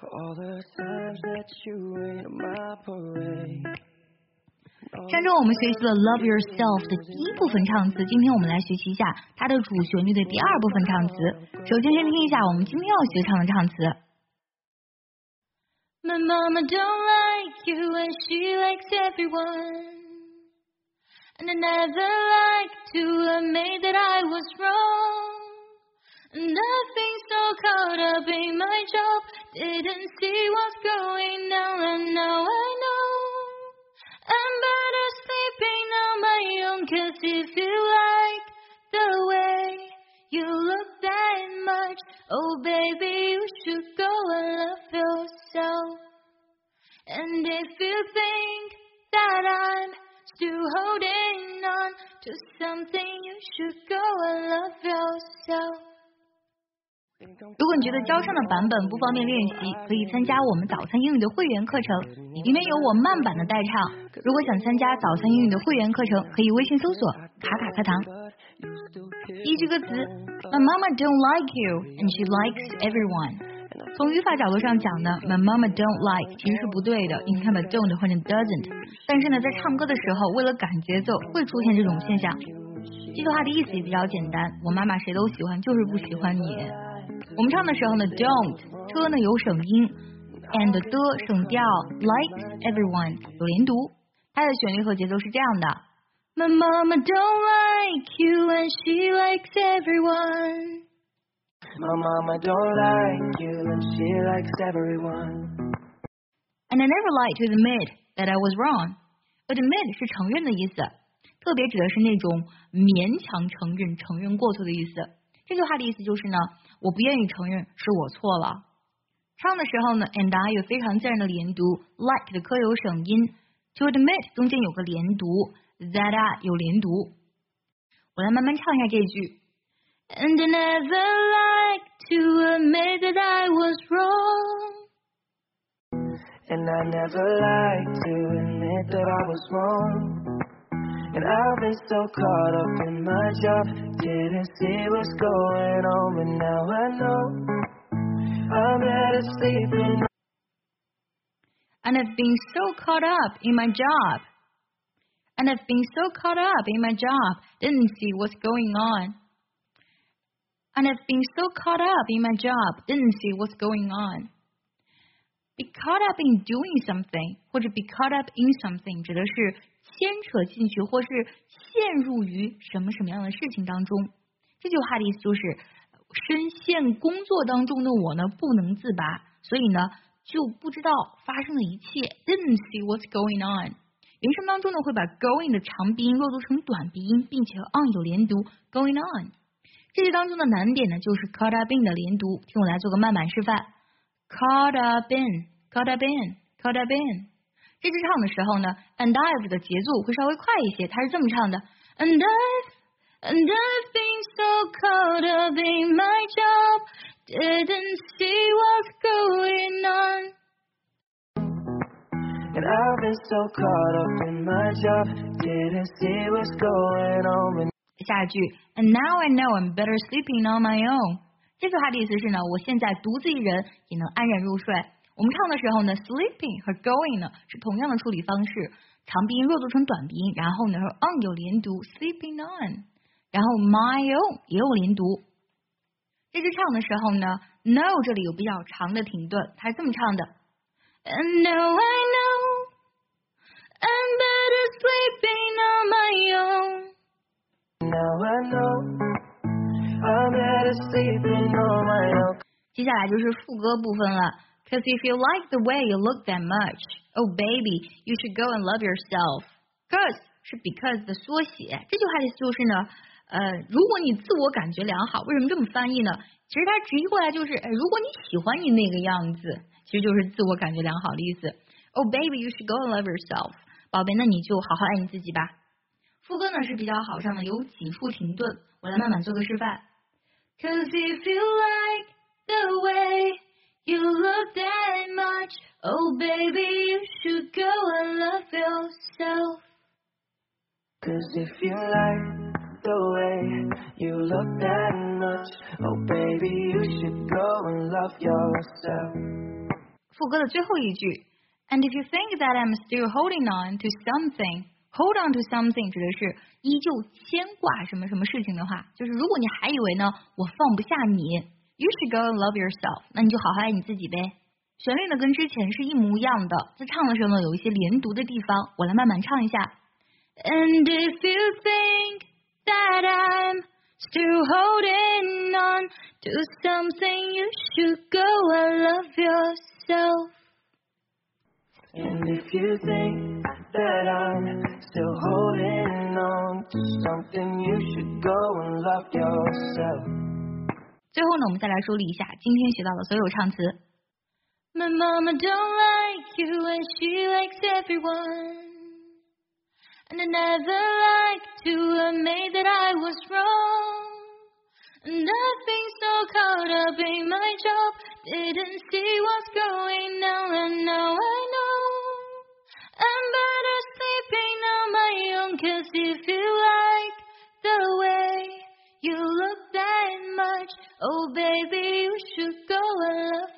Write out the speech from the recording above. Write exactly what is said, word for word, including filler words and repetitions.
For all the times that you rain on my parade。 上周我们学习了 Love Yourself 的第一部分唱词，今天我们来学习一下它的主旋律的第二部分唱词。首先先听一下我们今天要学唱的唱词。 My mama don't like you and she likes everyone, and I never liked to admit that I was wrong, and I've been so caught up in my job, didn't see what's going on, and now I know I'm better sleeping on my own, cause if you like the way you look that much, oh baby you should go and love yourself. And if you think that I'm still holding on to something, you should go and love yourself. 如果你觉得招商的版本不方便练习，可以参加我们早餐英语的会员课程，里面有我慢版的代唱。如果想参加早餐英语的会员课程，可以微信搜索卡卡课堂。第一句歌词 My mama don't like you and she likes everyone。 从语法角度上讲呢 My mama don't like 其实是不对的，应该把 don't 换成 doesn't， 但是呢在唱歌的时候为了赶节奏会出现这种现象。这句话的意思也比较简单，我妈妈谁都喜欢，就是不喜欢你。我们唱的时候呢 don't 车呢有省音 and 的省调 likes everyone 有连读，它的旋律和节奏是这样的。 My mama don't like you and she likes everyone. My mama don't like you and she likes everyone. And I never like to admit that I was wrong. Admit 是承认的意思，特别指的是那种勉强承认、承认过错的意思。这句话的意思就是呢，我不愿意承认是我错了。唱的时候呢 and I 有非常自然的连读 like 的科有省音 to admit 中间有个连读 that I 有连读。我来慢慢唱一下这句。 And I never like to admit that I was wrong. And I never like to admit that I was wrong. And I've been so caught up in my job, didn't see what's going on, but now I know I'm better sleeping. And I've been so caught up in my job. And I've been so caught up in my job, didn't see what's going on. And I've been so caught up in my job, didn't see what's going on. Be caught up in doing something 或者 be caught up in something 指的是牵扯进去或是陷入于什么什么样的事情当中。这句话的意思就是深陷工作当中的我呢不能自拔，所以呢就不知道发生的一切 didn't see what's going on。 原声当中呢会把 going 的长鼻音弱读成短鼻音，并且和 on 有连读 going on。这句当中的难点呢就是 caught up in 的连读，听我来做个慢板示范。 caught up in caught up in caught up in。 这句唱的时候呢 and I've 的节奏会稍微快一些，它是这么唱的 And I've and I've been so caught up in my job, didn't see what's going on. And I've been so caught up in my job, didn't see what's going on. 下一句 And now I know I'm better sleeping on my own。 这句话的意思是呢，我现在独自一人也能安然入睡。我们唱的时候呢 sleeping 和 going 呢是同样的处理方式，长鼻音弱读成短鼻音，然后呢和 on 有连读 sleeping on， 然后 my own 也有连读。这句唱的时候呢 no 这里有比较长的停顿，它是这么唱的 And now I know I'm better sleeping on my own. Now I know I'm better sleeping on my own。 接下来就是副歌部分了。 Cause if you like the way you look that much, oh baby, you should go and love yourself. Cause 是 because 的缩写，这句话的意思就是呢，呃，如果你自我感觉良好，为什么这么翻译呢？其实它直译过来就是，哎，如果你喜欢你那个样子，其实就是自我感觉良好的意思。Oh baby, you should go and love yourself. 宝贝，那你就好好爱你自己吧。副歌呢是比较好唱的，有几处停顿，我来慢慢做个示范。 Cause if you like the way you look that much, oh baby you should go and love yourself. Cause if you like the way you look that much, oh baby you should go and love yourself. 副歌的最后一句 And if you think that I'm still holding on to something, hold on to something 指的是依旧牵挂什么什么事情的话，就是如果你还以为呢我放不下你 You should go and love yourself 那你就好好爱你自己呗。旋律呢跟之前是一模一样的，在唱的时候呢有一些连读的地方，我来慢慢唱一下。 And if you think that I'm still holding on to something, you should go and love yourself. And if you think that I'm still holding on to something, you should go and love yourself. 最后呢，我们再来梳理一下今天学到的所有唱词。 My mama don't like you and she likes everyone. And I never liked to admit that I was wrong. And I've been so caught up in my job, didn't see what's going on, and now I know I'm better sleeping on my own. Cause if you like the way you look that much, oh baby, you should go and love